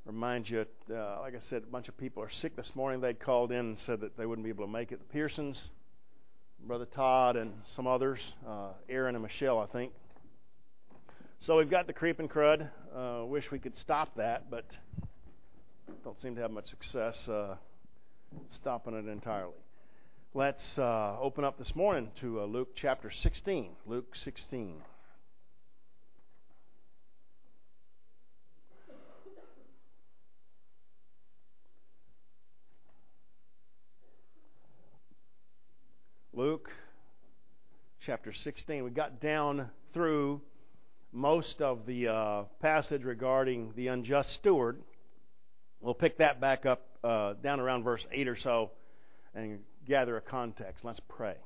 Remind you, like I said, a bunch of people are sick this morning. They'd called in and said that they wouldn't be able to make it. The Pearsons, Brother Todd, and some others, Aaron and Michelle, I think. So we've got the creeping crud. Wish we could stop that, but don't seem to have much success stopping it entirely. Let's open up this morning to Luke chapter 16. Luke 16. Luke chapter 16. We got down through most of the passage regarding the unjust steward. We'll pick that back up down around verse 8 or so and gather a context. Let's pray.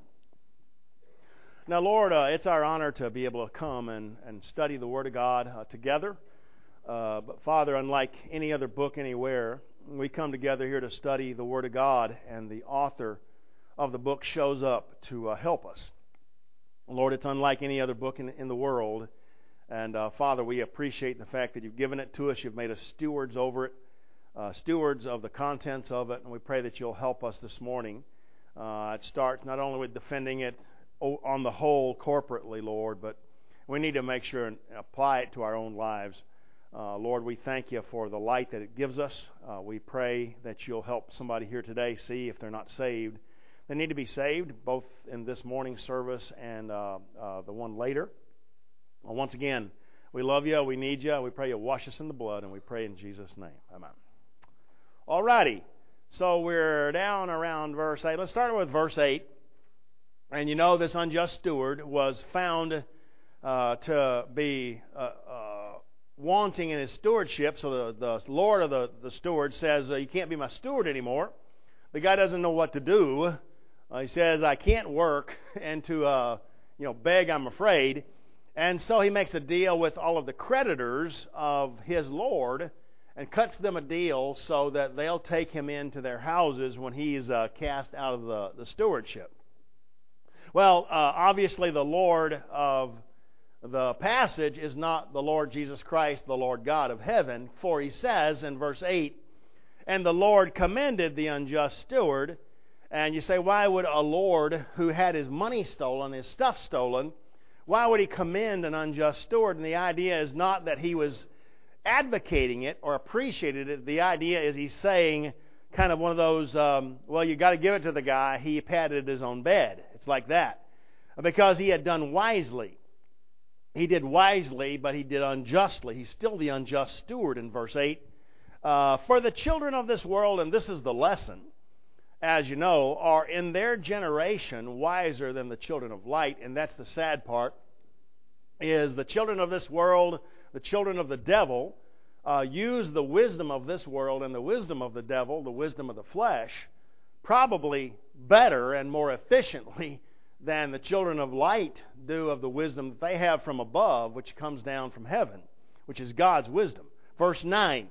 Now, Lord, it's our honor to be able to come and study the Word of God together. But, Father, unlike any other book anywhere, we come together here to study the Word of God, and the author of the book shows up to help us. Lord, it's unlike any other book in the world. And, Father, we appreciate the fact that you've given it to us. You've made us stewards over it, stewards of the contents of it. And we pray that you'll help us this morning. It starts not only with defending it on the whole corporately, Lord, but we need to make sure and apply it to our own lives. Lord, we thank you for the light that it gives us. We pray that you'll help somebody here today see if they're not saved. They need to be saved, both in this morning service and the one later. Well, once again, we love you, we need you, we pray you wash us in the blood, and we pray in Jesus' name. Amen. All righty, so we're down around verse 8. Let's start with verse 8. And you know this unjust steward was found to be wanting in his stewardship, so the Lord of the steward says, you can't be my steward anymore. The guy doesn't know what to do. He says, I can't work, and to beg, I'm afraid. And so he makes a deal with all of the creditors of his Lord and cuts them a deal so that they'll take him into their houses when he's cast out of the stewardship. Well, obviously the Lord of the passage is not the Lord Jesus Christ, the Lord God of heaven, for he says in verse 8, and the Lord commended the unjust steward. And you say, why would a Lord who had his money stolen, his stuff stolen, why would he commend an unjust steward? And the idea is not that he was advocating it or appreciated it. The idea is he's saying kind of one of those, well, you got to give it to the guy. He patted his own bed. It's like that. Because he had done wisely. He did wisely, but he did unjustly. He's still the unjust steward in verse 8. For the children of this world, and this is the lesson, as you know, are in their generation wiser than the children of light. And that's the sad part, is the children of this world, the children of the devil, use the wisdom of this world and the wisdom of the devil, the wisdom of the flesh, probably better and more efficiently than the children of light do of the wisdom that they have from above, which comes down from heaven, which is God's wisdom. Verse 9,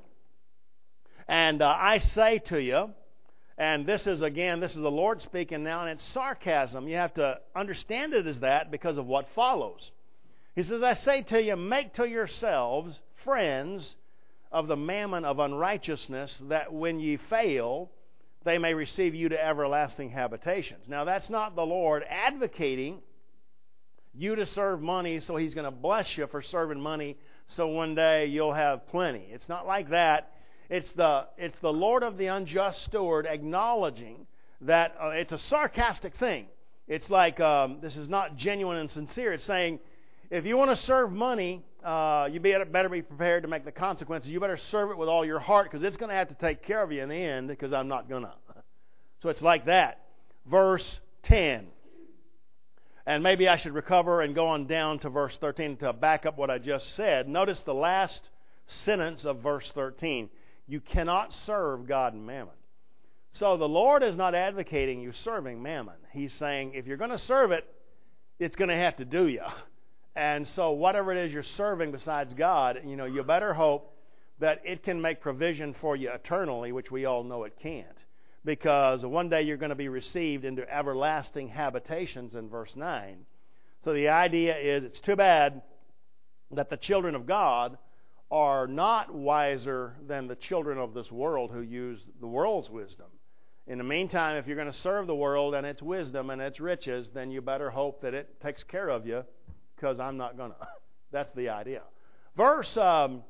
and I say to you, and this is the Lord speaking now, and it's sarcasm. You have to understand it as that because of what follows. He says, I say to you, make to yourselves friends of the mammon of unrighteousness, that when ye fail, they may receive you to everlasting habitations. Now, that's not the Lord advocating you to serve money, so he's going to bless you for serving money, so one day you'll have plenty. It's not like that. It's the Lord of the unjust steward acknowledging that it's a sarcastic thing. It's like this is not genuine and sincere. It's saying, if you want to serve money, you better be prepared to make the consequences. You better serve it with all your heart, because it's going to have to take care of you in the end, because I'm not going to. So it's like that. Verse 10. And maybe I should recover and go on down to verse 13 to back up what I just said. Notice the last sentence of verse 13. You cannot serve God and mammon. So the Lord is not advocating you serving mammon. He's saying if you're going to serve it, it's going to have to do you. And so whatever it is you're serving besides God, you better hope that it can make provision for you eternally, which we all know it can't. Because one day you're going to be received into everlasting habitations in verse 9. So the idea is it's too bad that the children of God are not wiser than the children of this world who use the world's wisdom. In the meantime, if you're going to serve the world and its wisdom and its riches, then you better hope that it takes care of you, because I'm not going to. That's the idea. Verse 11,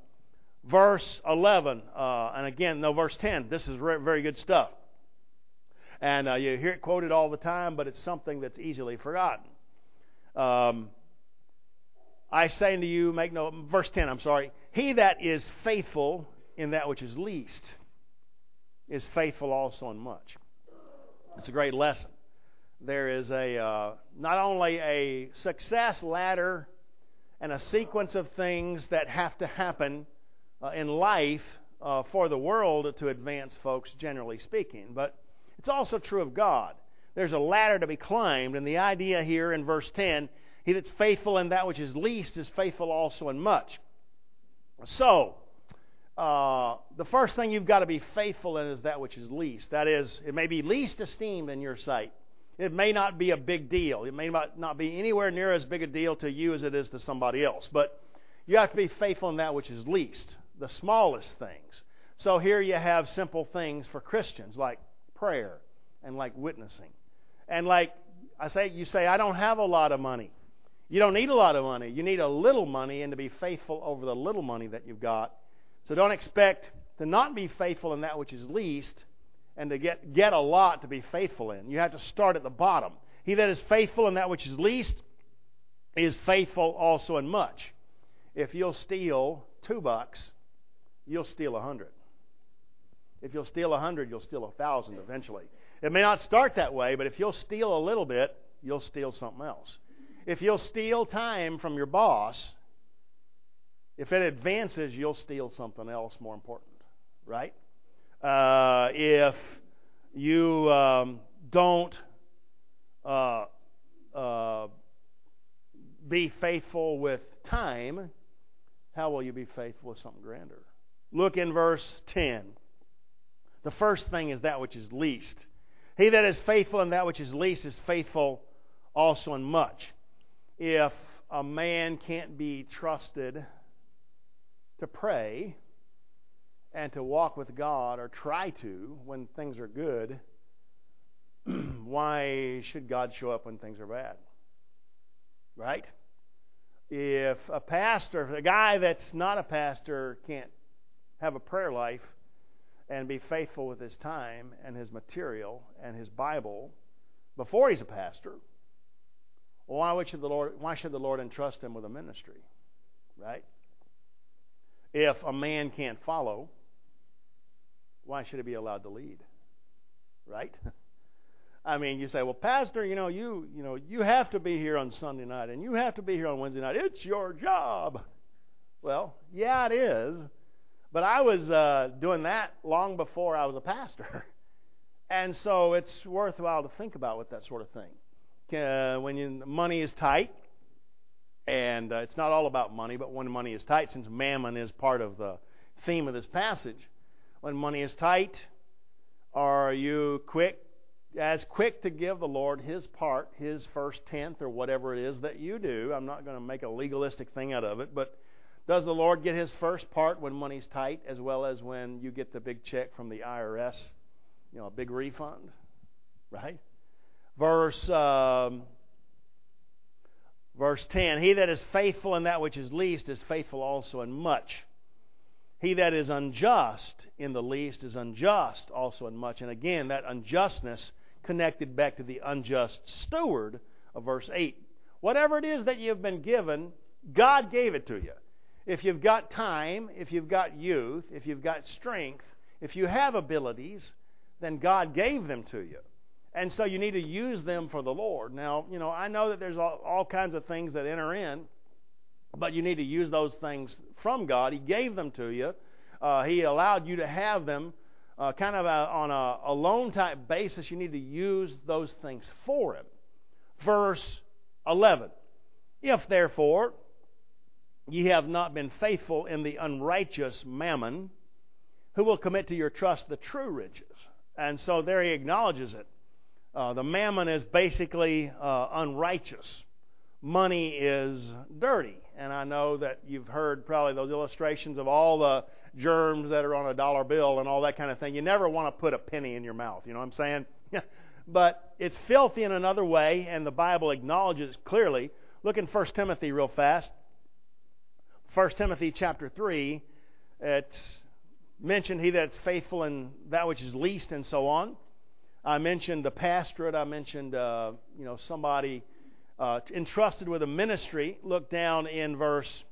and again, no, verse 10. This is very good stuff. And you hear it quoted all the time, but it's something that's easily forgotten. I say unto you, verse 10, I'm sorry. He that is faithful in that which is least is faithful also in much. It's a great lesson. There is not only a success ladder and a sequence of things that have to happen in life for the world to advance folks, generally speaking, but it's also true of God. There's a ladder to be climbed, and the idea here in verse 10, he that's faithful in that which is least is faithful also in much. So, the first thing you've got to be faithful in is that which is least. That is, it may be least esteemed in your sight. It may not be a big deal. It may not be anywhere near as big a deal to you as it is to somebody else. But you have to be faithful in that which is least, the smallest things. So here you have simple things for Christians like prayer and like witnessing. And like you say, I don't have a lot of money. You don't need a lot of money. You need a little money, and to be faithful over the little money that you've got. So don't expect to not be faithful in that which is least and to get a lot to be faithful in. You have to start at the bottom. He that is faithful in that which is least is faithful also in much. If you'll steal $2, you'll steal 100. If you'll steal 100, you'll steal 1,000 eventually. It may not start that way, but if you'll steal a little bit, you'll steal something else. If you'll steal time from your boss, if it advances, you'll steal something else more important, right? If you don't be faithful with time, how will you be faithful with something grander? Look in verse 10. The first thing is that which is least. He that is faithful in that which is least is faithful also in much. If a man can't be trusted to pray and to walk with God, or try to when things are good, why should God show up when things are bad? Right? If a guy that's not a pastor can't have a prayer life and be faithful with his time and his material and his Bible before he's a pastor, why should the Lord entrust him with a ministry? Right? If a man can't follow, why should he be allowed to lead? Right? I mean, you say, well, Pastor, you have to be here on Sunday night and you have to be here on Wednesday night. It's your job. Well, yeah, it is. But I was doing that long before I was a pastor. And so it's worthwhile to think about with that sort of thing. When money is tight, and it's not all about money, but when money is tight, since mammon is part of the theme of this passage, when money is tight, are you quick to give the Lord His part, His first tenth, or whatever it is that you do? I'm not going to make a legalistic thing out of it, but does the Lord get His first part when money's tight, as well as when you get the big check from the IRS, a big refund, right? Verse 10, he that is faithful in that which is least is faithful also in much. He that is unjust in the least is unjust also in much. And again, that unjustness connected back to the unjust steward of verse 8. Whatever it is that you've been given, God gave it to you. If you've got time, if you've got youth, if you've got strength, if you have abilities, then God gave them to you. And so you need to use them for the Lord. Now, I know that there's all kinds of things that enter in, but you need to use those things from God. He gave them to you. He allowed you to have them kind of on a loan type basis. You need to use those things for Him. Verse 11, if therefore ye have not been faithful in the unrighteous mammon, who will commit to your trust the true riches? And so there he acknowledges it. The mammon is basically unrighteous money is dirty. And I know that you've heard probably those illustrations of all the germs that are on a dollar bill and all that kind of thing. You never want to put a penny in your mouth, you know what I'm saying? But it's filthy in another way, and the Bible acknowledges clearly. Look in 1 Timothy real fast. 1 Timothy chapter 3, it's mentioned he that's faithful in that which is least and so on. I mentioned the pastorate. I mentioned somebody entrusted with a ministry. Look down in verse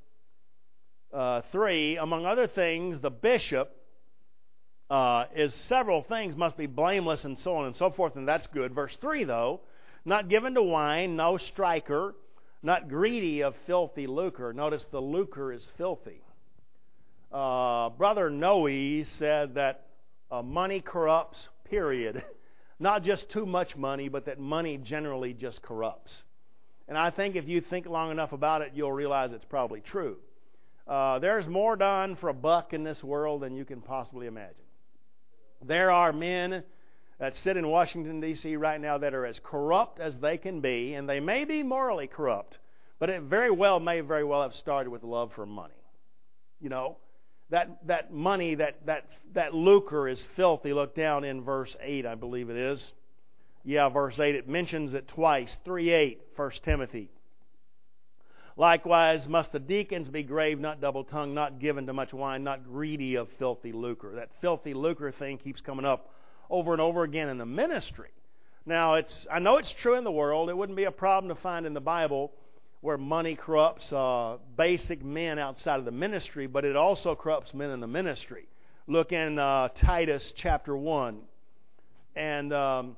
3. Among other things, the bishop is several things, must be blameless and so on and so forth, and that's good. Verse 3, though, not given to wine, no striker, not greedy of filthy lucre. Notice the lucre is filthy. Brother Noe said that money corrupts, period. Not just too much money, but that money generally just corrupts. And I think if you think long enough about it, you'll realize it's probably true. There's more done for a buck in this world than you can possibly imagine. There are men that sit in Washington, D.C. right now that are as corrupt as they can be, and they may be morally corrupt, but it may very well have started with love for money. You know, that money, that lucre is filthy. Look down in verse 8, I believe it is. Yeah, verse 8, it mentions it twice. 3:8, 1 Timothy. Likewise must the deacons be grave, not double-tongued, not given to much wine, not greedy of filthy lucre. That filthy lucre thing keeps coming up over and over again in the ministry. Now, I know it's true in the world. It wouldn't be a problem to find in the Bible where money corrupts basic men outside of the ministry, but it also corrupts men in the ministry. Look in Titus chapter 1. And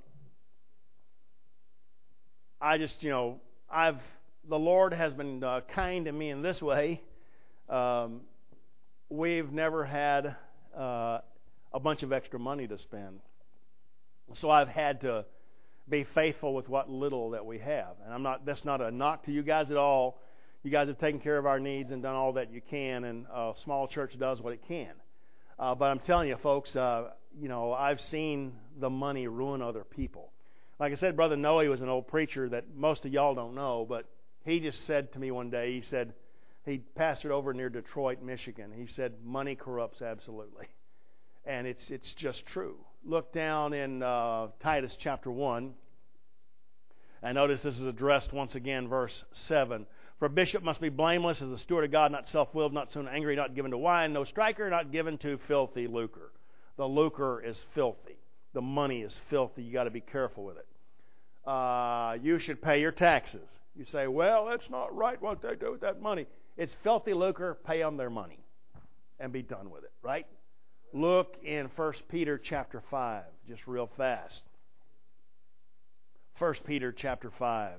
the Lord has been kind to me in this way. We've never had a bunch of extra money to spend. So I've had to be faithful with what little that we have. And that's not a knock to you guys at all. You guys have taken care of our needs and done all that you can, and a small church does what it can. But I'm telling you, folks, I've seen the money ruin other people. Like I said, Brother Noe was an old preacher that most of y'all don't know, but he just said to me one day, he pastored over near Detroit, Michigan. He said, money corrupts absolutely. And it's just true. Look down in Titus chapter 1. And notice this is addressed once again, verse 7. For a bishop must be blameless as a steward of God, not self-willed, not soon angry, not given to wine, no striker, not given to filthy lucre. The lucre is filthy. The money is filthy. You got to be careful with it. You should pay your taxes. You say, well, that's not right what they do with that money. It's filthy lucre. Pay them their money and be done with it, right? Look in 1 Peter chapter 5, just real fast. 1 Peter chapter 5.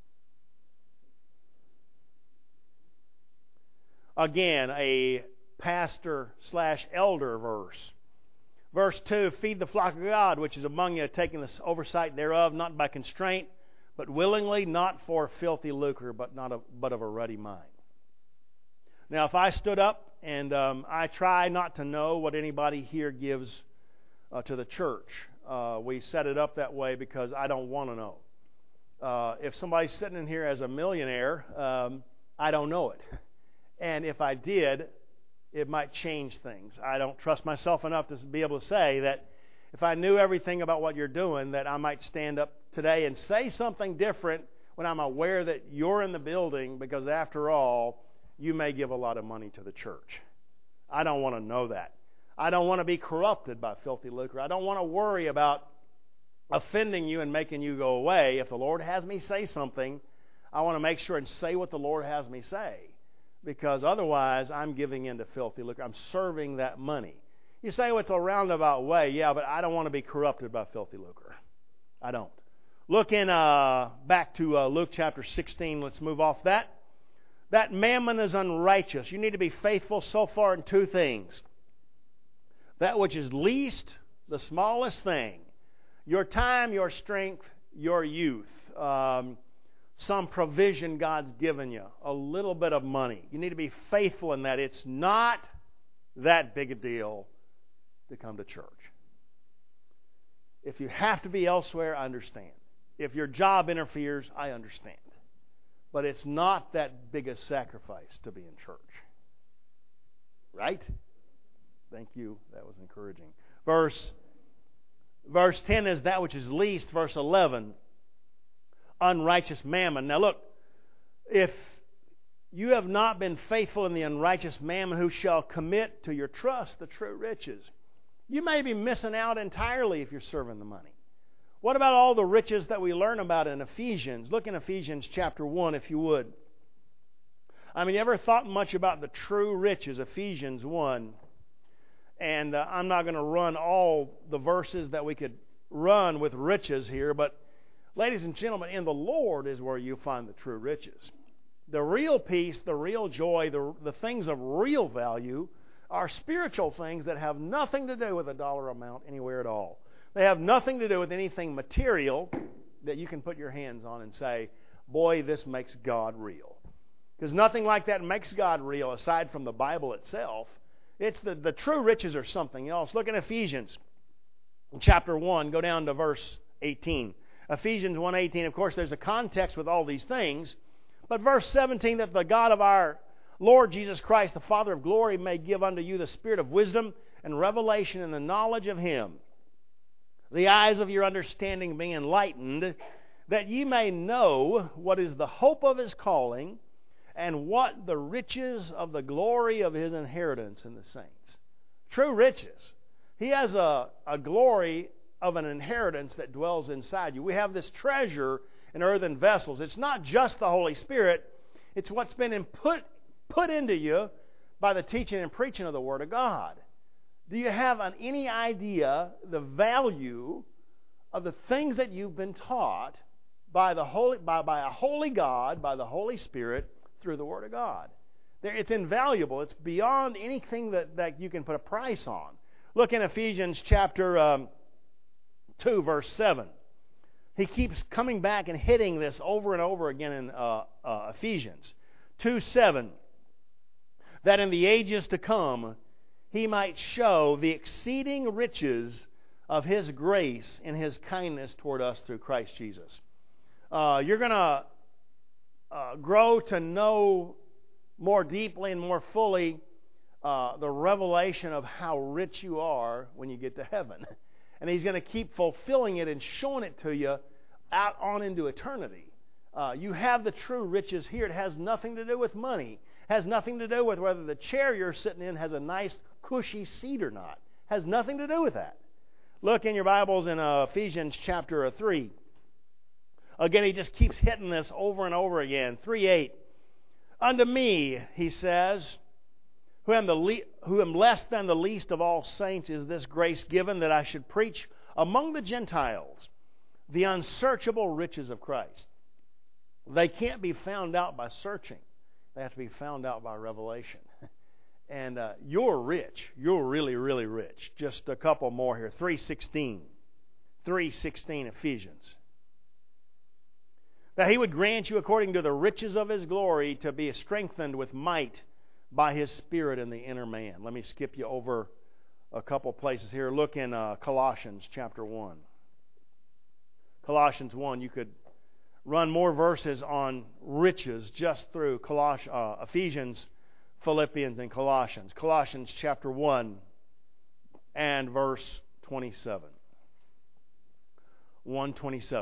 Again, a pastor/elder verse. Verse 2, feed the flock of God, which is among you, taking the oversight thereof, not by constraint, but willingly, not for filthy lucre, but of a ruddy mind. Now, if I stood up and I try not to know what anybody here gives to the church, we set it up that way because I don't want to know. If somebody's sitting in here as a millionaire, I don't know it. And if I did, it might change things. I don't trust myself enough to be able to say that if I knew everything about what you're doing, that I might stand up today and say something different when I'm aware that you're in the building, because after all, you may give a lot of money to the church. I don't want to know that. I don't want to be corrupted by filthy lucre. I don't want to worry about offending you and making you go away. If the Lord has me say something, I want to make sure and say what the Lord has me say, because otherwise I'm giving in to filthy lucre. I'm serving that money. You say, well, it's a roundabout way. Yeah, but I don't want to be corrupted by filthy lucre. I don't. Look in back to Luke chapter 16. Let's move off that. That mammon is unrighteous. You need to be faithful so far in two things. That which is least, the smallest thing. Your time, your strength, your youth. Some provision God's given you. A little bit of money. You need to be faithful in that. It's not that big a deal to come to church. If you have to be elsewhere, I understand. If your job interferes, I understand. But it's not that big a sacrifice to be in church. Right? Thank you. That was encouraging. Verse 10 is that which is least. Verse 11, unrighteous mammon. Now look, if you have not been faithful in the unrighteous mammon, who shall commit to your trust the true riches? You may be missing out entirely if you're serving the money. What about all the riches that we learn about in Ephesians? Look in Ephesians chapter 1, if you would. I mean, you ever thought much about the true riches? Ephesians 1. And I'm not going to run all the verses that we could run with riches here, but ladies and gentlemen, in the Lord is where you find the true riches. The real peace, the real joy, the things of real value are spiritual things that have nothing to do with a dollar amount anywhere at all. They have nothing to do with anything material that you can put your hands on and say, boy, this makes God real. Because nothing like that makes God real aside from the Bible itself. It's the true riches are something else. Look at Ephesians chapter 1, go down to verse 18. Ephesians 1:18, of course, there's a context with all these things. But verse 17, that the God of our Lord Jesus Christ, the Father of glory, may give unto you the spirit of wisdom and revelation in the knowledge of Him, the eyes of your understanding being enlightened, that ye may know what is the hope of His calling, and what the riches of the glory of His inheritance in the saints. True riches. He has a glory of an inheritance that dwells inside you. We have this treasure in earthen vessels. It's not just the Holy Spirit. It's what's been put into you by the teaching and preaching of the Word of God. Do you have any idea the value of the things that you've been taught by a holy God, by the Holy Spirit, through the Word of God? It's invaluable. It's beyond anything that you can put a price on. Look in Ephesians chapter 2, verse 7. He keeps coming back and hitting this over and over again in Ephesians 2:7. That in the ages to come He might show the exceeding riches of His grace in His kindness toward us through Christ Jesus. You're going to grow to know more deeply and more fully the revelation of how rich you are when you get to heaven. And He's going to keep fulfilling it and showing it to you out on into eternity. You have the true riches here. It has nothing to do with money. It has nothing to do with whether the chair you're sitting in has a nice cushy seat or not. It has nothing to do with that. Look in your Bibles in Ephesians chapter 3. Again, he just keeps hitting this over and over again. 3:8. Unto me, he says, who am less than the least of all saints, is this grace given, that I should preach among the Gentiles the unsearchable riches of Christ. They can't be found out by searching. They have to be found out by revelation. And you're rich. You're really, really rich. Just a couple more here. 3:16. 3:16 Ephesians. That He would grant you according to the riches of His glory to be strengthened with might by His Spirit in the inner man. Let me skip you over a couple places here. Look in Colossians chapter 1. Colossians 1, you could run more verses on riches just through Ephesians, Philippians, and Colossians. Colossians chapter 1 and verse 27. 1:27.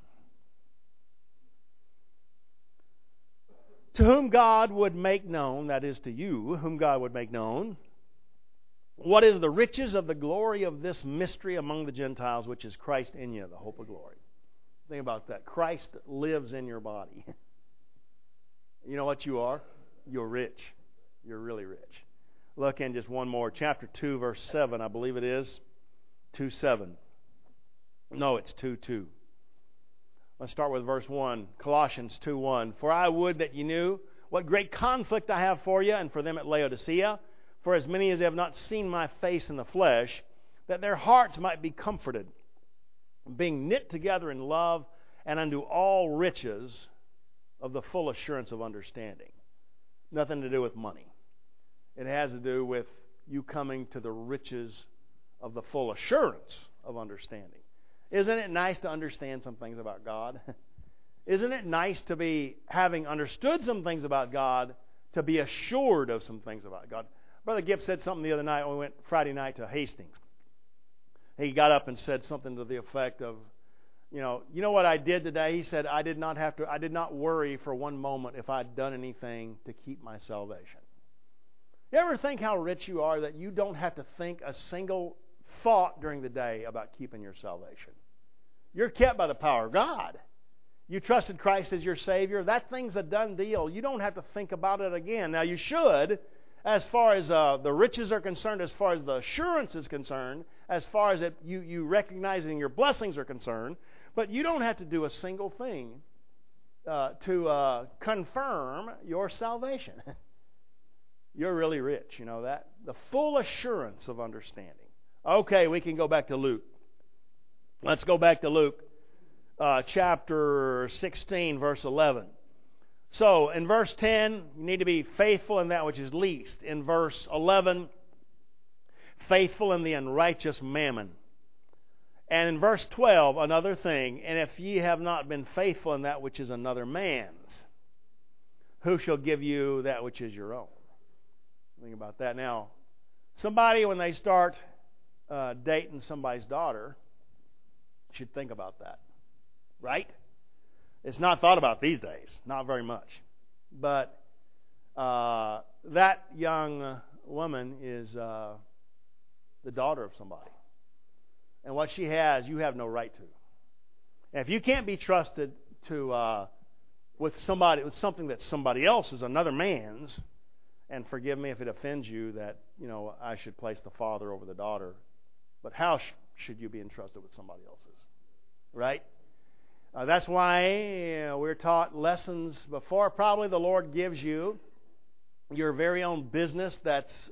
To whom God would make known, that is to you, whom God would make known, what is the riches of the glory of this mystery among the Gentiles, which is Christ in you, the hope of glory. Think about that. Christ lives in your body. You know what you are? You're rich. You're really rich. Look in just one more. Chapter 2, verse 7, I believe it is. 2:7. No, it's 2:2. Let's start with verse 1. Colossians 2:1. For I would that you knew what great conflict I have for you and for them at Laodicea, for as many as have not seen my face in the flesh, that their hearts might be comforted, being knit together in love and unto all riches of the full assurance of understanding. Nothing to do with money. It has to do with you coming to the riches of the full assurance of understanding. Isn't it nice to understand some things about God? Isn't it nice to be, having understood some things about God, to be assured of some things about God? Brother Gibb said something the other night when we went Friday night to Hastings. He got up and said something to the effect of, you know what I did today? He said, I did not worry for one moment if I'd done anything to keep my salvation. You ever think how rich you are that you don't have to think a single thought during the day about keeping your salvation? You're kept by the power of God. You trusted Christ as your Savior. That thing's a done deal. You don't have to think about it again. Now, you should, as far as the riches are concerned, as far as the assurance is concerned, as far as you recognizing your blessings are concerned, but you don't have to do a single thing to confirm your salvation. You're really rich, you know that? The full assurance of understanding. Okay, we can go back to Luke. Let's go back to Luke chapter 16, verse 11. So, in verse 10, you need to be faithful in that which is least. In verse 11, faithful in the unrighteous mammon. And in verse 12, another thing, and if ye have not been faithful in that which is another man's, who shall give you that which is your own? Think about that. Now, somebody, when they start dating somebody's daughter, should think about that. Right? It's not thought about these days. Not very much. But that young woman is the daughter of somebody. And what she has, you have no right to. And if you can't be trusted to with something that's somebody else's, another man's, and forgive me if it offends you that, I should place the father over the daughter, but how should you be entrusted with somebody else's? Right? That's why we're taught lessons before probably the Lord gives you your very own business that's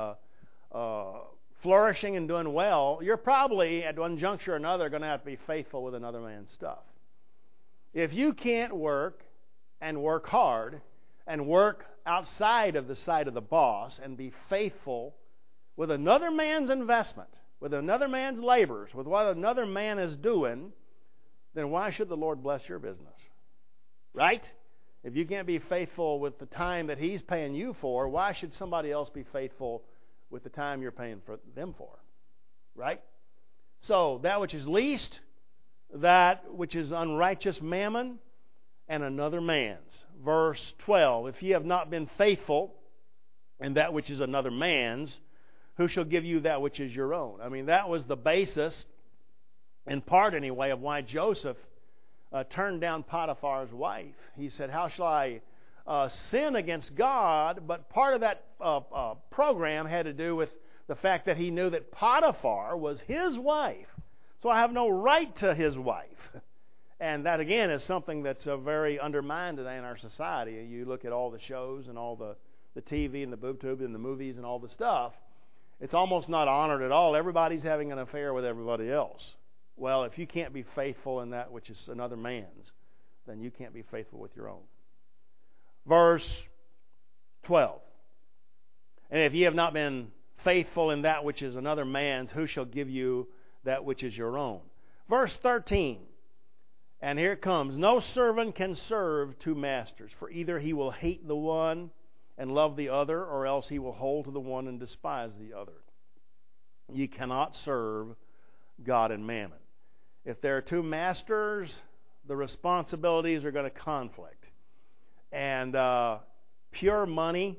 flourishing and doing well. You're probably, at one juncture or another, going to have to be faithful with another man's stuff. If you can't work and work hard and work outside of the sight of the boss and be faithful with another man's investment, with another man's labors, with what another man is doing, then why should the Lord bless your business? Right? If you can't be faithful with the time that He's paying you for, why should somebody else be faithful with the time you're paying for them for? Right? So, that which is least, that which is unrighteous mammon, and another man's. Verse 12, if ye have not been faithful in that which is another man's, who shall give you that which is your own? I mean, that was the basis, in part anyway, of why Joseph turned down Potiphar's wife. He said, how shall I sin against God? But part of that program had to do with the fact that he knew that Potiphar was his wife. So I have no right to his wife. And that, again, is something that's very undermined today in our society. You look at all the shows and all the TV and the boob tube and the movies and all the stuff. It's almost not honored at all. Everybody's having an affair with everybody else. Well, if you can't be faithful in that which is another man's, then you can't be faithful with your own. Verse 12. And if ye have not been faithful in that which is another man's, who shall give you that which is your own? Verse 13. And here it comes. No servant can serve two masters, for either he will hate the one and love the other, or else he will hold to the one and despise the other. Ye cannot serve God and mammon. If there are two masters, the responsibilities are going to conflict. And pure money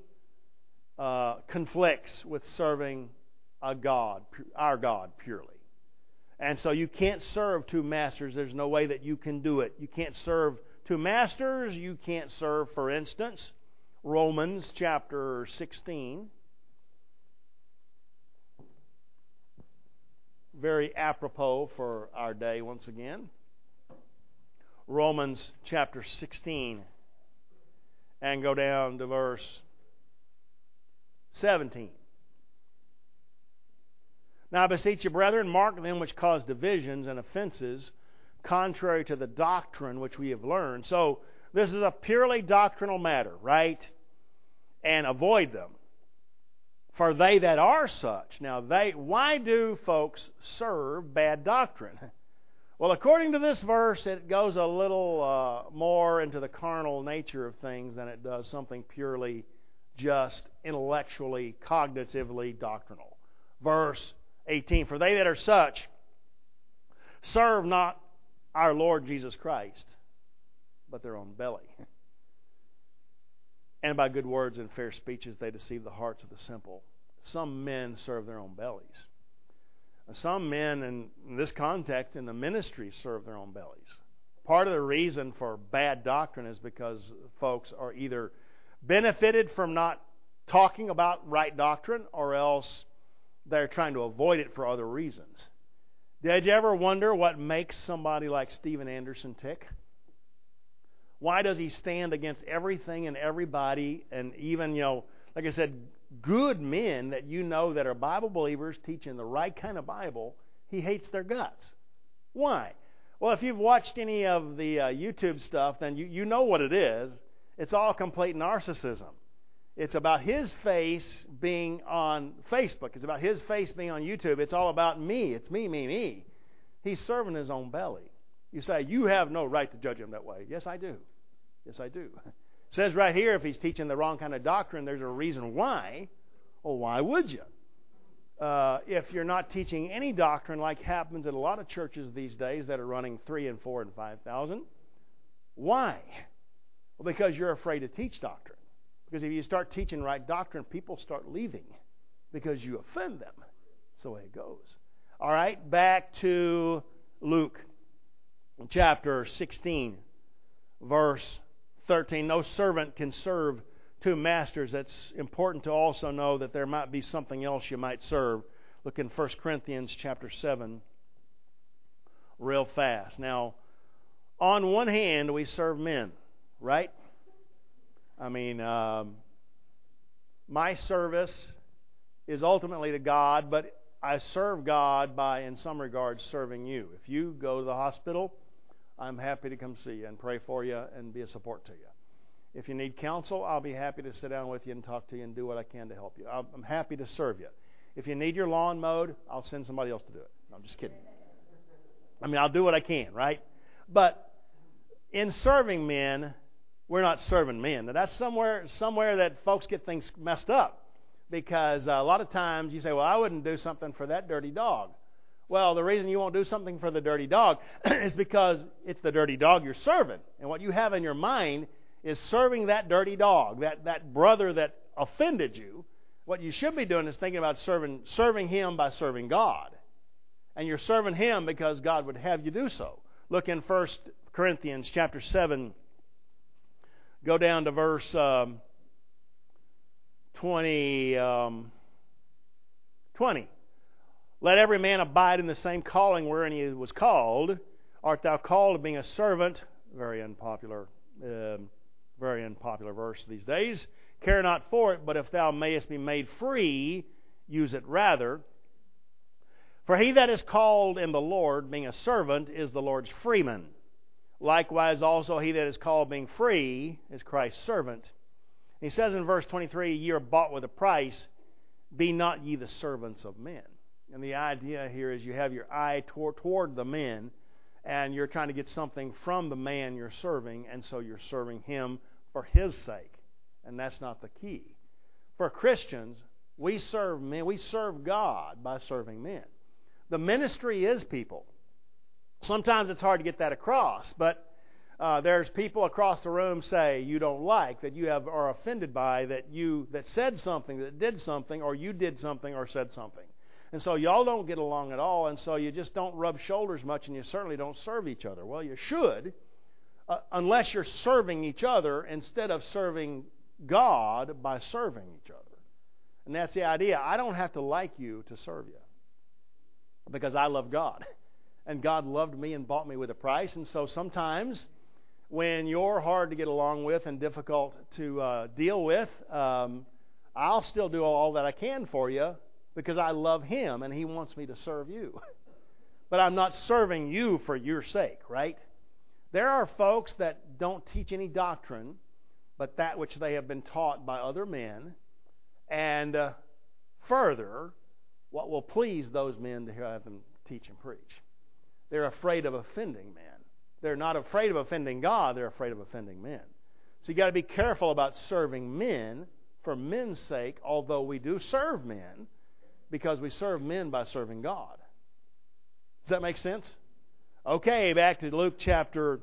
conflicts with serving a God, our God, purely. And so you can't serve two masters. There's no way that you can do it. You can't serve two masters. You can't serve, for instance, Romans chapter 16. Very apropos for our day once again. Romans chapter 16. And go down to verse 17. Now I beseech you, brethren, mark them which cause divisions and offenses, contrary to the doctrine which we have learned. So this is a purely doctrinal matter, right? And avoid them. For they that are such. Now, why do folks serve bad doctrine? Well, according to this verse, it goes a little more into the carnal nature of things than it does something purely just intellectually, cognitively doctrinal. Verse 18, for they that are such serve not our Lord Jesus Christ, but their own belly. And by good words and fair speeches they deceive the hearts of the simple. Some men serve their own bellies. Some men, in this context, in the ministry, serve their own bellies. Part of the reason for bad doctrine is because folks are either benefited from not talking about right doctrine, or else they're trying to avoid it for other reasons. Did you ever wonder what makes somebody like Steven Anderson tick? Why does he stand against everything and everybody, and even, like I said, good men that that are Bible believers teaching the right kind of Bible? He hates their guts. Why? Well, if you've watched any of the YouTube stuff, then you know what it is. It's all complete narcissism. It's about his face being on Facebook. It's about his face being on YouTube. It's all about me. It's me, me, me. He's serving his own belly. You say, you have no right to judge him that way. Yes, I do. Yes, I do. It says right here, if he's teaching the wrong kind of doctrine, there's a reason why. Well, why would you? If you're not teaching any doctrine, like happens at a lot of churches these days that are running 3,000 and 4,000 and 5,000, why? Well, because you're afraid to teach doctrine. Because if you start teaching right doctrine, people start leaving because you offend them. That's the way it goes. All right, back to Luke chapter 16, verse 13. No servant can serve two masters. It's important to also know that there might be something else you might serve. Look in 1 Corinthians chapter 7 real fast. Now, on one hand, we serve men, right? I mean, my service is ultimately to God, but I serve God by, in some regards, serving you. If you go to the hospital, I'm happy to come see you and pray for you and be a support to you. If you need counsel, I'll be happy to sit down with you and talk to you and do what I can to help you. I'm happy to serve you. If you need your lawn mowed, I'll send somebody else to do it. No, I'm just kidding. I mean, I'll do what I can, right? But in serving men, we're not serving men. Now, that's somewhere that folks get things messed up. Because a lot of times you say, well, I wouldn't do something for that dirty dog. Well, the reason you won't do something for the dirty dog is because it's the dirty dog you're serving. And what you have in your mind is serving that dirty dog, that brother that offended you. What you should be doing is thinking about serving him by serving God. And you're serving him because God would have you do so. Look in 1 Corinthians chapter 7. Go down to verse 20. Let every man abide in the same calling wherein he was called. Art thou called to being a servant? Very unpopular verse these days. Care not for it, but if thou mayest be made free, use it rather. For he that is called in the Lord, being a servant, is the Lord's freeman. Likewise also he that is called being free is Christ's servant. He says in verse 23, ye are bought with a price, be not ye the servants of men. And the idea here is you have your eye toward the men, and you're trying to get something from the man you're serving, and so you're serving him for his sake. And that's not the key. For Christians, we serve men, we serve God by serving men. The ministry is people. Sometimes it's hard to get that across, but there's people across the room say you don't like, that you are offended by, that said something, that did something, or you did something or said something. And so y'all don't get along at all, and so you just don't rub shoulders much, and you certainly don't serve each other. Well, you should, unless you're serving each other instead of serving God by serving each other. And that's the idea. I don't have to like you to serve you because I love God. And God loved me and bought me with a price. And so sometimes when you're hard to get along with and difficult to deal with, I'll still do all that I can for you because I love Him and He wants me to serve you. But I'm not serving you for your sake, right? There are folks that don't teach any doctrine but that which they have been taught by other men, and further, what will please those men to have them teach and preach. They're afraid of offending men. They're not afraid of offending God. They're afraid of offending men. So you got to be careful about serving men for men's sake, although we do serve men, because we serve men by serving God. Does that make sense? Okay, back to Luke chapter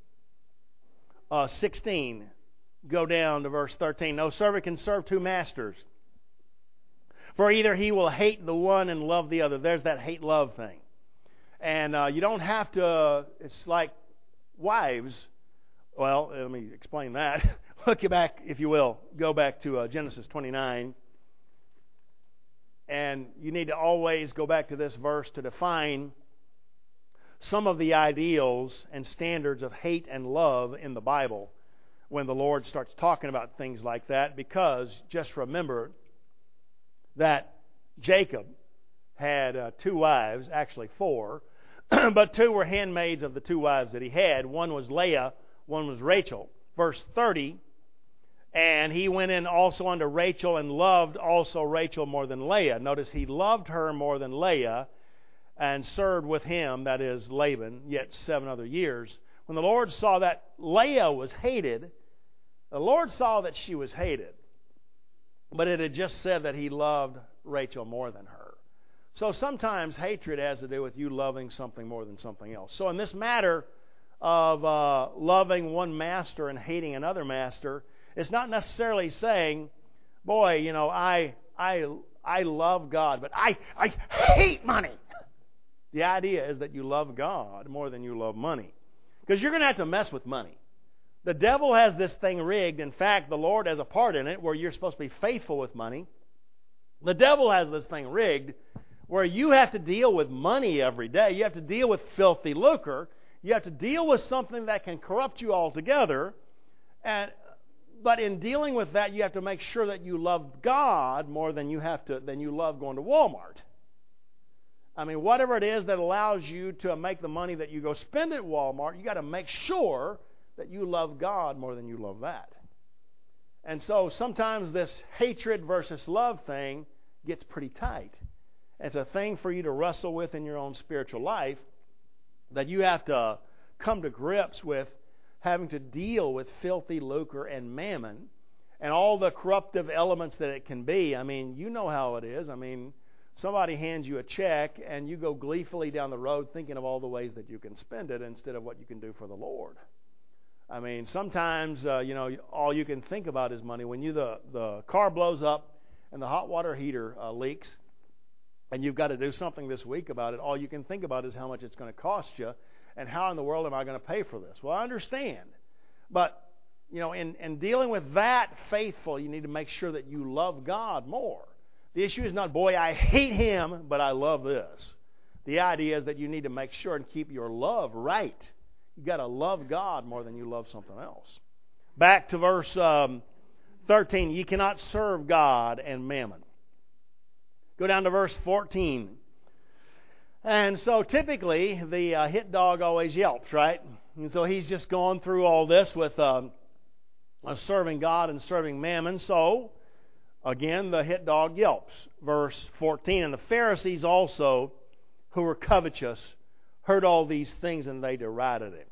16. Go down to verse 13. No servant can serve two masters, for either he will hate the one and love the other. There's that hate-love thing. And you don't have to, it's like wives. Well, let me explain that. Look back, if you will. Go back to Genesis 29. And you need to always go back to this verse to define some of the ideals and standards of hate and love in the Bible when the Lord starts talking about things like that, because just remember that Jacob had 2 wives, actually 4, but 2 were handmaids of the 2 wives that he had. One was Leah, one was Rachel. Verse 30, and he went in also unto Rachel and loved also Rachel more than Leah. Notice he loved her more than Leah and served with him, that is Laban, yet 7 other years. When the Lord saw that Leah was hated, the Lord saw that she was hated. But it had just said that he loved Rachel more than her. So sometimes hatred has to do with you loving something more than something else. So in this matter of loving one master and hating another master, it's not necessarily saying, boy, you know, I love God, but I hate money. The idea is that you love God more than you love money. Because you're going to have to mess with money. The devil has this thing rigged. In fact, the Lord has a part in it where you're supposed to be faithful with money. The devil has this thing rigged where you have to deal with money every day. You have to deal with filthy lucre. You have to deal with something that can corrupt you altogether. But in dealing with that, you have to make sure that you love God more than you love going to Walmart. I mean, whatever it is that allows you to make the money that you go spend at Walmart, you got to make sure that you love God more than you love that. And so sometimes this hatred versus love thing gets pretty tight. It's a thing for you to wrestle with in your own spiritual life, that you have to come to grips with having to deal with filthy lucre and mammon and all the corruptive elements that it can be. I mean, you know how it is. I mean, somebody hands you a check and you go gleefully down the road thinking of all the ways that you can spend it instead of what you can do for the Lord. I mean, sometimes, all you can think about is money. When the car blows up and the hot water heater leaks and you've got to do something this week about it, all you can think about is how much it's going to cost you and how in the world am I going to pay for this? Well, I understand. But, in dealing with that faithful, you need to make sure that you love God more. The issue is not, boy, I hate him, but I love this. The idea is that you need to make sure and keep your love right. You've got to love God more than you love something else. Back to verse 13. You cannot serve God and mammon. Go down to verse 14. And so typically the hit dog always yelps, right? And so he's just going through all this with serving God and serving mammon. So, again, the hit dog yelps. Verse 14. And the Pharisees also, who were covetous, heard all these things and they derided him.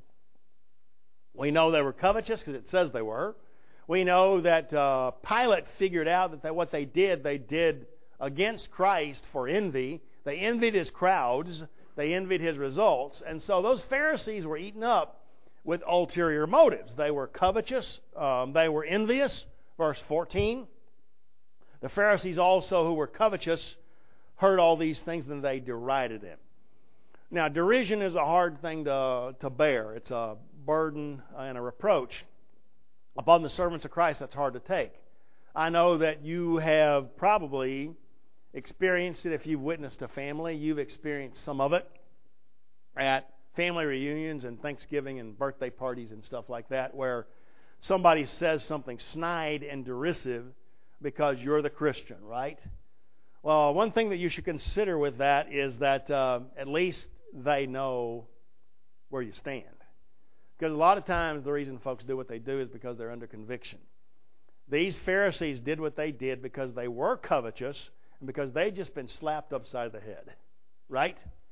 We know they were covetous because it says they were. We know that Pilate figured out that what they did against Christ for envy. They envied his crowds. They envied his results. And so those Pharisees were eaten up with ulterior motives. They were covetous. They were envious. Verse 14. The Pharisees also, who were covetous, heard all these things and they derided him. Now, derision is a hard thing to bear. It's a burden and a reproach upon the servants of Christ that's hard to take. I know that you have probably experienced it. If you've witnessed a family, you've experienced some of it at family reunions and Thanksgiving and birthday parties and stuff like that, where somebody says something snide and derisive because you're the Christian, right? Well, one thing that you should consider with that is that at least they know where you stand. Because a lot of times the reason folks do what they do is because they're under conviction. These Pharisees did what they did because they were covetous and because they'd just been slapped upside the head, right?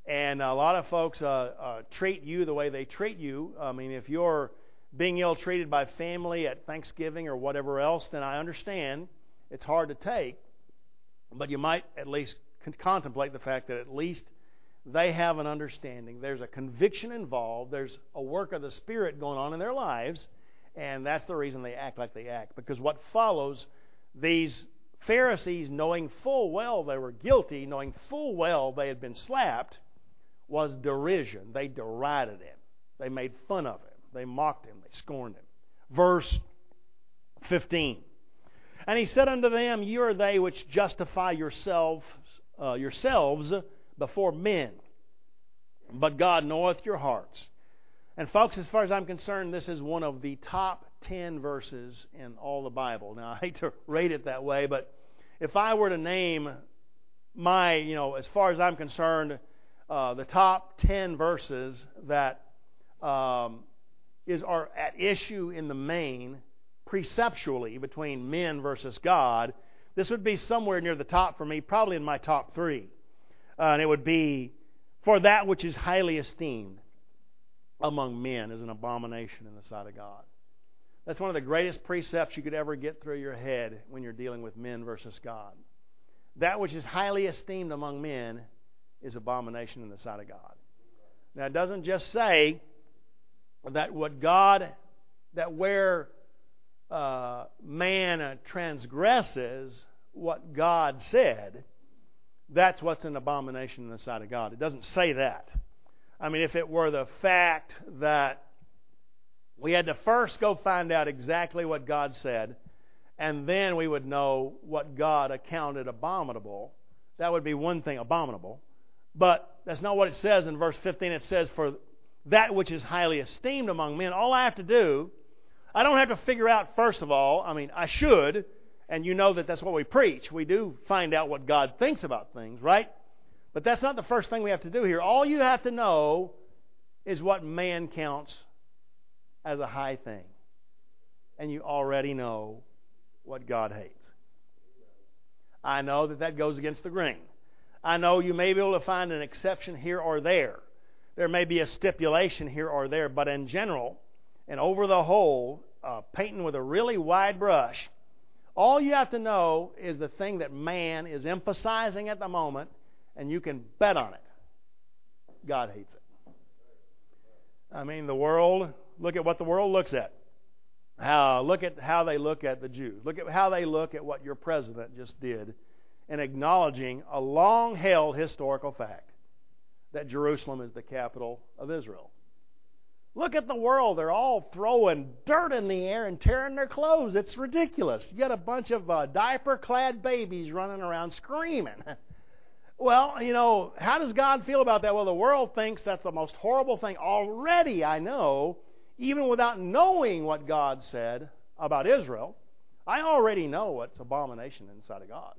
And a lot of folks treat you the way they treat you. I mean, if you're being ill-treated by family at Thanksgiving or whatever else, then I understand it's hard to take. But you might at least contemplate the fact that at least they have an understanding. There's a conviction involved. There's a work of the Spirit going on in their lives. And that's the reason they act like they act. Because what follows, these Pharisees, knowing full well they were guilty, knowing full well they had been slapped, was derision. They derided him. They made fun of him. They mocked him. They scorned him. Verse 15. And he said unto them, Ye are they which justify yourselves before men, but God knoweth your hearts. And folks, as far as I'm concerned, this is one of the top 10 verses in all the Bible. Now, I hate to rate it that way, but if I were to name my, as far as I'm concerned, the top 10 verses that are at issue in the main, preceptually, between men versus God, this would be somewhere near the top for me, probably in my top 3. And it would be, for that which is highly esteemed among men is an abomination in the sight of God. That's one of the greatest precepts you could ever get through your head when you're dealing with men versus God. That which is highly esteemed among men is abomination in the sight of God. Now, it doesn't just say that where man transgresses what God said, that's what's an abomination in the sight of God. It doesn't say that. I mean, if it were the fact that we had to first go find out exactly what God said, and then we would know what God accounted abominable, that would be one thing, abominable. But that's not what it says in verse 15. It says, for that which is highly esteemed among men. All I have to do, I don't have to figure out, first of all, I mean, I should, and you know that that's what we preach. We do find out what God thinks about things, right? But that's not the first thing we have to do here. All you have to know is what man counts as a high thing. And you already know what God hates. I know that goes against the grain. I know you may be able to find an exception here or there. There may be a stipulation here or there, but in general, and over the whole, painting with a really wide brush, all you have to know is the thing that man is emphasizing at the moment, and you can bet on it. God hates it. I mean, the world, look at what the world looks at. Look at how they look at the Jews. Look at how they look at what your president just did in acknowledging a long-held historical fact that Jerusalem is the capital of Israel. Look at the world. They're all throwing dirt in the air and tearing their clothes. It's ridiculous. You got a bunch of diaper-clad babies running around screaming. Well, how does God feel about that? Well, the world thinks that's the most horrible thing. Already, I know, even without knowing what God said about Israel, I already know what's abomination inside of God.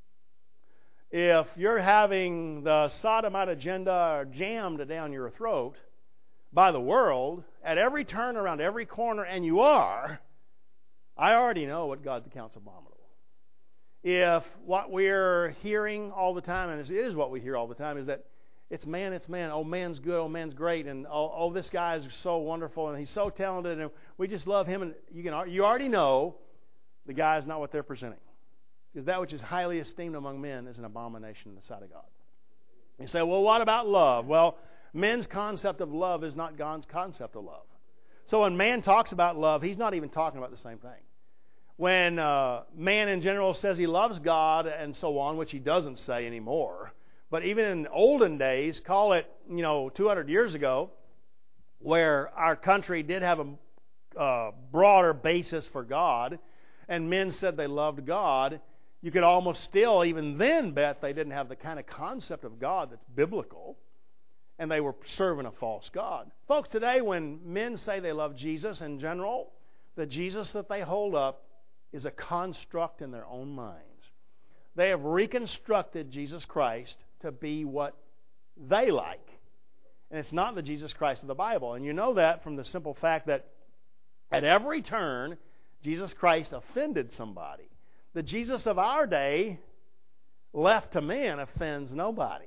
If you're having the sodomite agenda jammed down your throat by the world at every turn around every corner, and you are, I already know what God counts abominable. If what we're hearing all the time, and it is what we hear all the time, is that it's man, oh man's good, oh man's great, and oh this guy is so wonderful, and he's so talented, and we just love him, and you already know the guy is not what they're presenting. Because that which is highly esteemed among men is an abomination in the sight of God. You say, well, what about love? Well, men's concept of love is not God's concept of love. So when man talks about love, he's not even talking about the same thing. When man in general says he loves God and so on, which he doesn't say anymore, but even in olden days, call it 200 years ago, where our country did have a broader basis for God, and men said they loved God, you could almost still, even then, bet they didn't have the kind of concept of God that's biblical, and they were serving a false God. Folks, today when men say they love Jesus in general, the Jesus that they hold up is a construct in their own minds. They have reconstructed Jesus Christ to be what they like. And it's not the Jesus Christ of the Bible. And you know that from the simple fact that at every turn, Jesus Christ offended somebody. The Jesus of our day, left to men, offends nobody.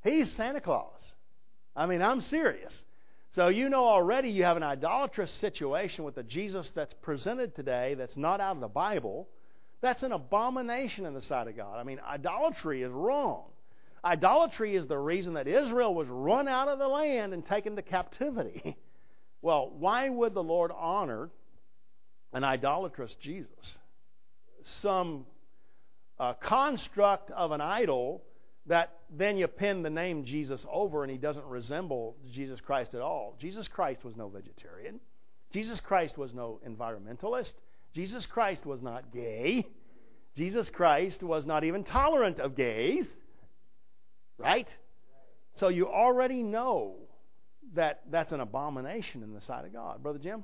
He's Santa Claus. I mean, I'm serious. So you know already you have an idolatrous situation with the Jesus that's presented today that's not out of the Bible. That's an abomination in the sight of God. I mean, idolatry is wrong. Idolatry is the reason that Israel was run out of the land and taken to captivity. Well, why would the Lord honor an idolatrous Jesus? Some construct of an idol that then you pin the name Jesus over and he doesn't resemble Jesus Christ at all. Jesus Christ was no vegetarian. Jesus Christ was no environmentalist. Jesus Christ was not gay. Jesus Christ was not even tolerant of gays. Right? So you already know that that's an abomination in the sight of God. Brother Jim?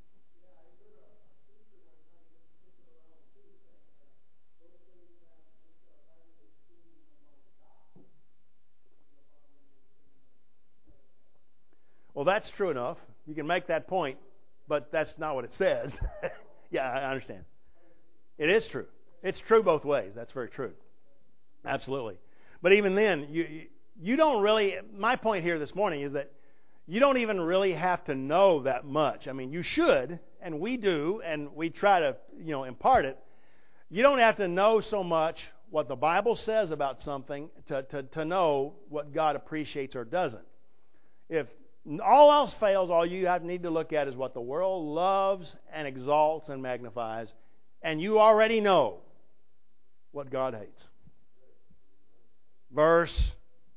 Well, that's true enough. You can make that point, but that's not what it says. Yeah, I understand. It is true. It's true both ways. That's very true. Absolutely. But even then, you don't really, my point here this morning is that you don't even really have to know that much. I mean, you should, and we do, and we try to, impart it. You don't have to know so much what the Bible says about something to know what God appreciates or doesn't. If all else fails, all you need to look at is what the world loves and exalts and magnifies, and you already know what God hates. Verse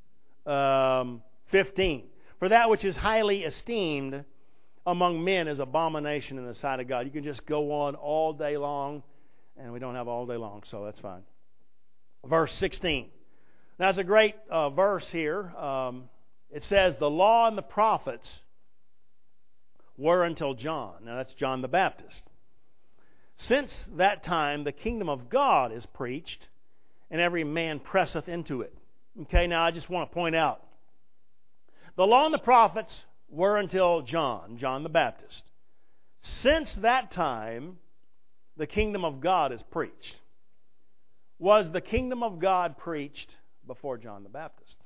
15. For that which is highly esteemed among men is abomination in the sight of God. You can just go on all day long, and we don't have all day long, so that's fine. Verse 16. Now, it's a great verse here. It says, the law and the prophets were until John. Now, that's John the Baptist. Since that time, the kingdom of God is preached, and every man presseth into it. Okay, now I just want to point out, the law and the prophets were until John the Baptist. Since that time, the kingdom of God is preached. Was the kingdom of God preached before John the Baptist?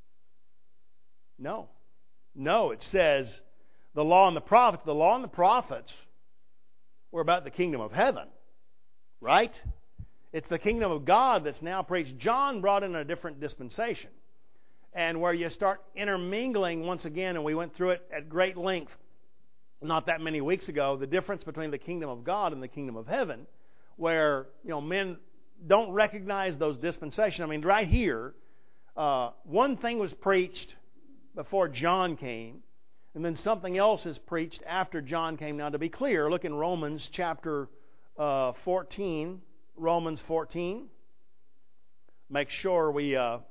No. No, it says the law and the prophets were about the kingdom of heaven. Right? It's the kingdom of God that's now preached. John brought in a different dispensation. And where you start intermingling once again, and we went through it at great length not that many weeks ago, the difference between the kingdom of God and the kingdom of heaven, where men don't recognize those dispensations. I mean, right here, one thing was preached before John came, and then something else is preached after John came. Now, to be clear, look in Romans chapter 14. Romans 14. Make sure we...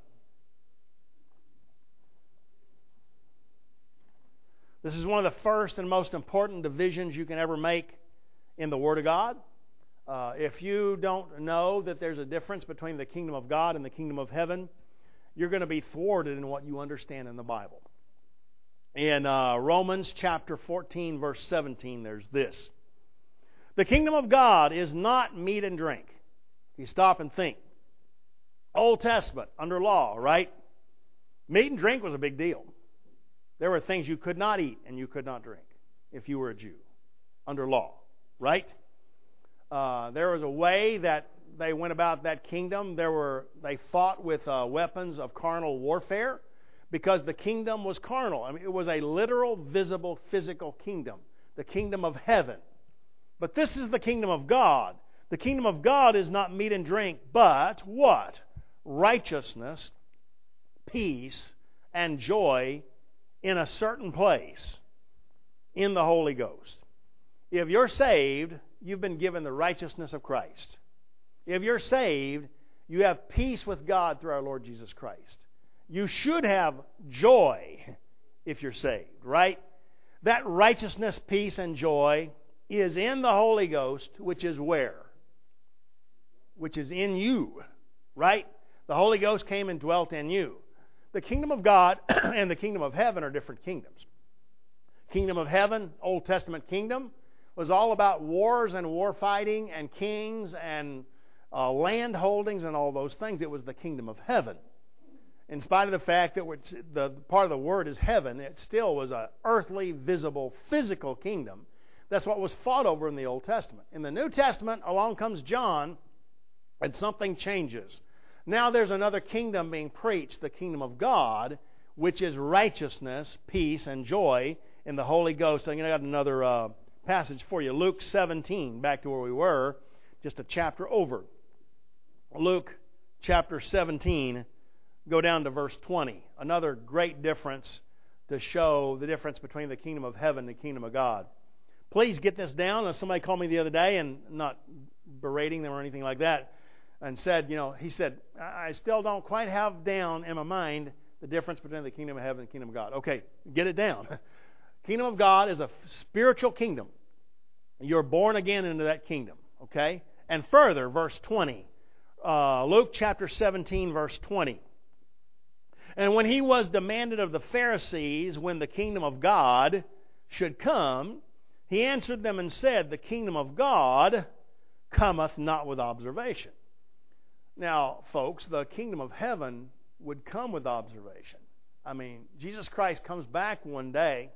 This is one of the first and most important divisions you can ever make in the Word of God. If you don't know that there's a difference between the kingdom of God and the kingdom of heaven, you're going to be thwarted in what you understand in the Bible. In Romans chapter 14, verse 17, there's this. The kingdom of God is not meat and drink. You stop and think. Old Testament, under law, right? Meat and drink was a big deal. There were things you could not eat and you could not drink if you were a Jew, under law, right? There was a way that they went about that kingdom. They fought with weapons of carnal warfare because the kingdom was carnal. I mean, it was a literal, visible, physical kingdom, the kingdom of heaven. But this is the kingdom of God. The kingdom of God is not meat and drink, but what? Righteousness, peace, and joy in a certain place in the Holy Ghost. If you're saved, you've been given the righteousness of Christ. If you're saved, you have peace with God through our Lord Jesus Christ. You should have joy if you're saved, right? That righteousness, peace, and joy is in the Holy Ghost, which is where? Which is in you, right? The Holy Ghost came and dwelt in you. The kingdom of God and the kingdom of heaven are different kingdoms. Kingdom of heaven, Old Testament kingdom, was all about wars and war fighting and kings and land holdings and all those things. It was the kingdom of heaven. in spite of the fact that the part of the word is heaven, it still was an earthly, visible, physical kingdom. That's what was fought over in the Old Testament. In the New Testament, along comes John, and something changes. Now there's another kingdom being preached, the kingdom of God, which is righteousness, peace, and joy in the Holy Ghost. I got another passage for you. Luke 17, back to where we were, just a chapter over. Luke chapter 17, go down to verse 20. Another great difference to show the difference between the kingdom of heaven and the kingdom of God. Please get this down. Somebody called me the other day, and not berating them or anything like that, and said, he said, I still don't quite have down in my mind the difference between the kingdom of heaven and the kingdom of God. Okay, get it down. Kingdom of God is a spiritual kingdom. You're born again into that kingdom. Okay? And further, verse 20. Luke chapter 17, verse 20. And when he was demanded of the Pharisees when the kingdom of God should come, he answered them and said, the kingdom of God cometh not with observation. Now, folks, the kingdom of heaven would come with observation. I mean, Jesus Christ comes back one day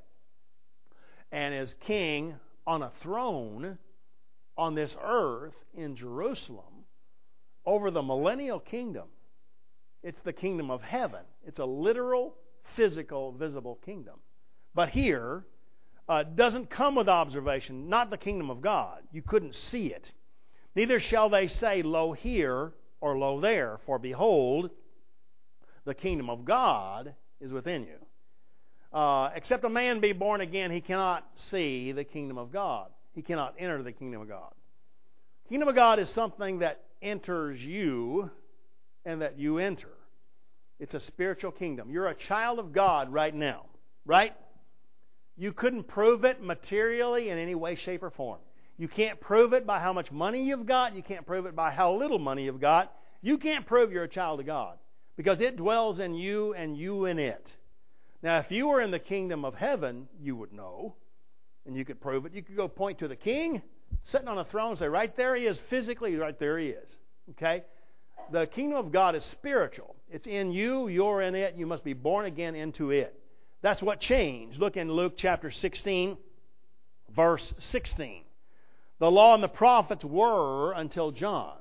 and is king on a throne on this earth in Jerusalem over the millennial kingdom. It's the kingdom of heaven. It's a literal, physical, visible kingdom. But here, doesn't come with observation, not the kingdom of God. You couldn't see it. Neither shall they say, lo here, or lo there, for behold, the kingdom of God is within you. Except a man be born again, he cannot see the kingdom of God. He cannot enter the kingdom of God. The kingdom of God is something that enters you and that you enter. It's a spiritual kingdom. You're a child of God right now, right? You couldn't prove it materially in any way, shape, or form. You can't prove it by how much money you've got. You can't prove it by how little money you've got. You can't prove you're a child of God because it dwells in you and you in it. Now, if you were in the kingdom of heaven, you would know, and you could prove it. You could go point to the king sitting on a throne and say, right there he is, physically, right there he is. Okay? The kingdom of God is spiritual. It's in you, you're in it, you must be born again into it. That's what changed. Look in Luke chapter 16, verse 16. The law and the prophets were until John.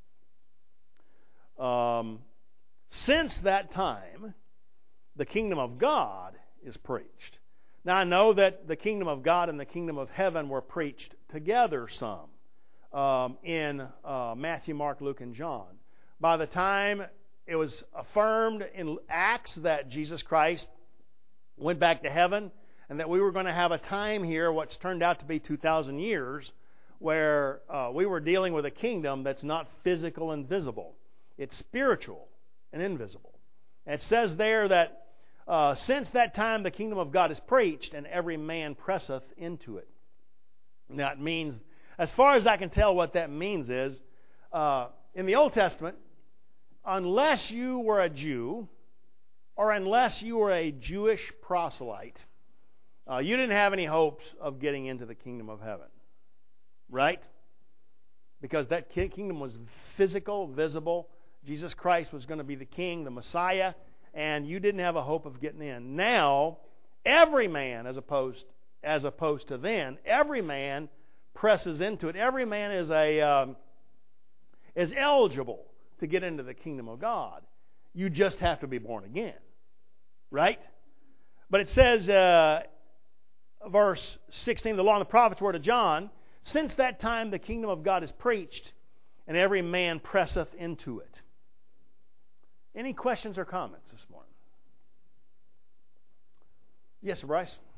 Since that time, the kingdom of God is preached. Now I know that the kingdom of God and the kingdom of heaven were preached together some in Matthew, Mark, Luke, and John. By the time it was affirmed in Acts that Jesus Christ went back to heaven and that we were going to have a time here, what's turned out to be 2,000 years, where we were dealing with a kingdom that's not physical and visible. It's spiritual and invisible. And it says there that since that time the kingdom of God is preached, and every man presseth into it. Now it means, as far as I can tell, what that means is, in the Old Testament, unless you were a Jew, or unless you were a Jewish proselyte, you didn't have any hopes of getting into the kingdom of heaven. Right? Because that kingdom was physical, visible. Jesus Christ was going to be the king, the Messiah, and you didn't have a hope of getting in. Now, every man, as opposed to then, every man presses into it. Every man is eligible to get into the kingdom of God. You just have to be born again. Right? But it says, verse 16, the law and the prophets were to John. Since that time the kingdom of God is preached, and every man presseth into it. Any questions or comments this morning? Yes, Bryce?